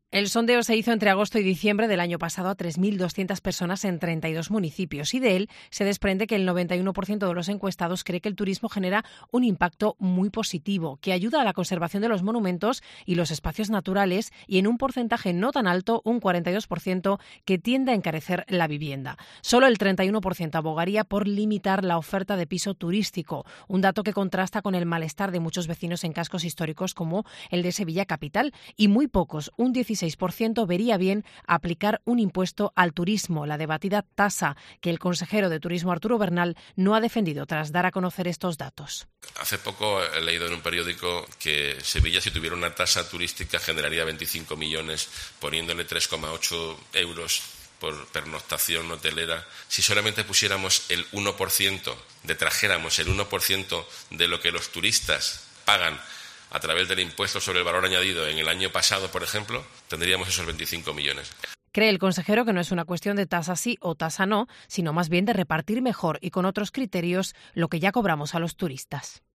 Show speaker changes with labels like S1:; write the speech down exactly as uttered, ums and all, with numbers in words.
S1: El sondeo se hizo entre agosto y diciembre del año pasado a tres mil doscientas personas en treinta y dos municipios y de él se desprende que el noventa y uno por ciento de los encuestados cree que el turismo genera un impacto muy positivo, que ayuda a la conservación de los monumentos y los espacios naturales y en un porcentaje no tan alto, un cuarenta y dos por ciento, que tiende a encarecer la vivienda. Solo el treinta y uno por ciento abogaría por limitar la oferta de piso turístico, un dato que contrasta con el malestar de muchos vecinos en cascos históricos como el de Sevilla capital y muy pocos, un dieciséis por ciento, vería bien aplicar un impuesto al turismo, la debatida tasa que el consejero de Turismo Arturo Bernal no ha defendido tras dar a conocer estos datos.
S2: Hace poco he leído en un periódico que Sevilla, si tuviera una tasa turística, generaría veinticinco millones, poniéndole tres coma ocho euros por pernoctación hotelera. Si solamente pusiéramos el uno por ciento, detrajéramos el uno por ciento de lo que los turistas pagan a través del impuesto sobre el valor añadido en el año pasado, por ejemplo, tendríamos esos veinticinco millones.
S1: Cree el consejero que no es una cuestión de tasa sí o tasa no, sino más bien de repartir mejor y con otros criterios lo que ya cobramos a los turistas.